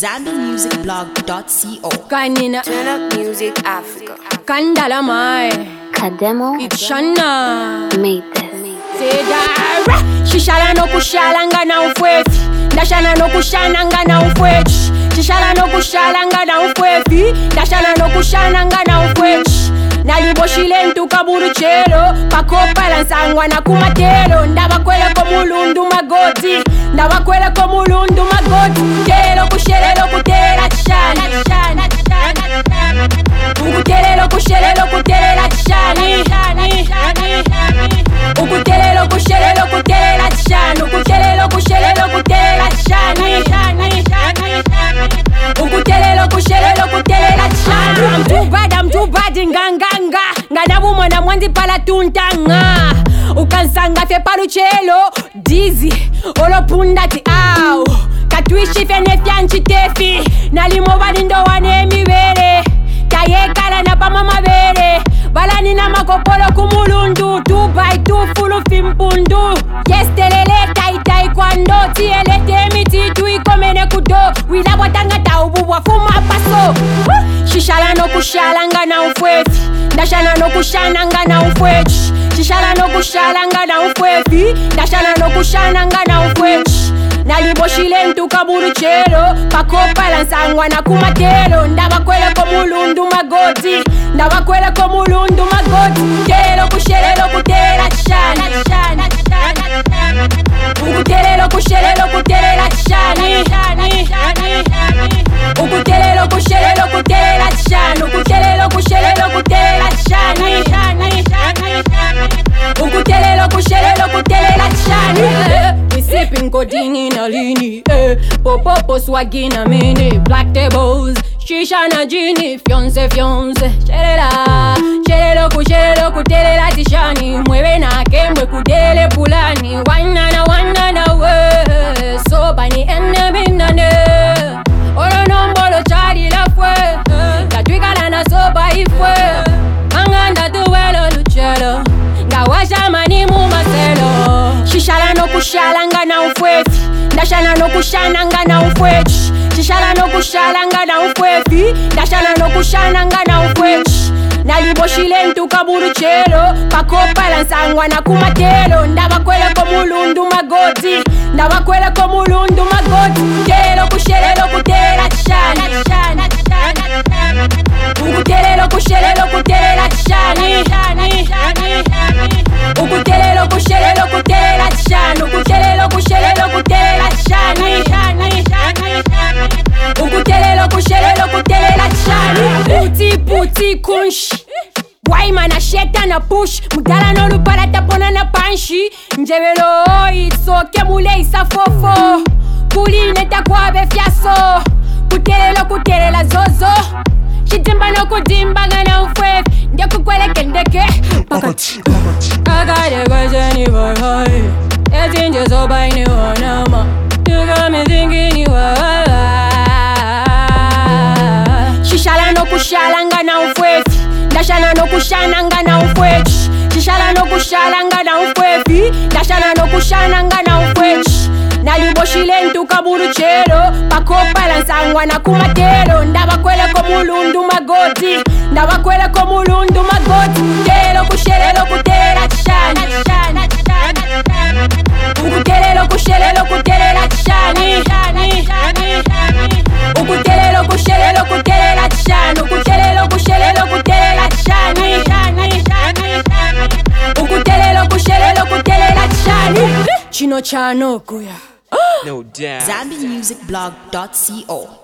ZambianMusicBlog.co. Kanina Turn Up Music Africa. Kandala mai Kademo Itshana made this. Sedara Shishala no kushalanga na ufwefi Ndashana no kushananga na ufwechi Shishala no kushalanga na ufwefi Ndashana no kushananga na ufwechi Naliboshile ntukaburu chelo Pakopa lansangwa na kumatelo Ndabakwele komulundu magoti Ndabakwele komulundu magoti Telo kushelelo kutela chishani Ukutelelo kushelelo kutela chishani Ukutelelo kushelelo kutela chishani Ukutelelo kushelelo kutela chishani Ukutelelo kushelelo kutela chishani I'm too bad nganganga Ngadabu mwana mwanzi pala tuntanga Ukansanga fe paluchelo Dizzy Olopundati au Katwishi fe nefyanchi tefi Nalimo balindo wane mibere Kayekala na pama mabere Balani na makopolo kumulundu 2x2 fulu fimpundu Yes telele tai kwando Tiele temi titu ikomene kudo Wila watanga taubu wafuma paso Shishala no kushalanga na ufwefi Ndashana no kushananga na ufwechi Shishala no kushalanga na ufwefi Ndashana no kushananga na ufwechi Naliboshile ntukaburu chelo Pakopa lansangwa na kumatelo Ndabakwele komulundu magoti Ndabakwele komulundu magoti Telo kushelelo kutela chishani Ukutelelo kushelelo kutela chishani Ukutelelo kushelelo kutela chishani Ukutelelo kushelelo kutela chishani Ukutelelo kushelelo kutela chishani Sipping codeine na lini, Popo swagina mini Black tables, shisha na jini Fiance, Shelelo kutelela tishani Mwewe na kemwe kudele pulani Wanana we Soba ni enemy nane Olo nombolo chadi la fwe Katwikala na soba ifwe Manganda tuwelo luchelo Ngawasha mani mumaselo Shishala no kushalanga na ufwefi Ndashana no kushananga na ufwechi Shishala no kushalanga na ufwefi Ndashana no kushananga na ufwechi Naliboshile ntukaburu chelo Pakopa lansangwa na kumatelo Ndabakwele komulundu magoti Ndabakwele komulundu magoti Telo kushelelo kutela chishani Ukutelelo kushelelo kutela chishani Ukutelelo kushelelo kutela chishani Ukutelelo kushelelo kutela chishani Ukutelelo kushelelo kutela chishani Puti kunshi Waima na sheta na push Mudala no lupara tapona na panshi Njevelo itsoke mule isafofo Kuline takwabe fiaso Kutelela zozo Shitimba no kudimba gana ufwef Ndia kukwele kendeke Pakati Akade kwezeni wahai Ezinje soba ini wanama Tuga mizingi ni wahai Shishala no kushalanga na ufwefi Ndashana no kushananga na ufwechi Shishala no kushalanga na ufwefi Ndashana no kushananga na ufwechi Naliboshile ntukaburu chelo Pakopa lansangwa na kumatelo Ndabakwele komulundu magoti Ndabakwele komulundu magoti Telo kushelelo kutela chishani Ukutelelo kushelelo kutela chishani Ukutelelo kushelelo kutela chishani Ukutelelo kushelelo kutela chishani Ukutelelo kushelelo kutela chishani Chino chano kuya ZambianMusicBlog.co.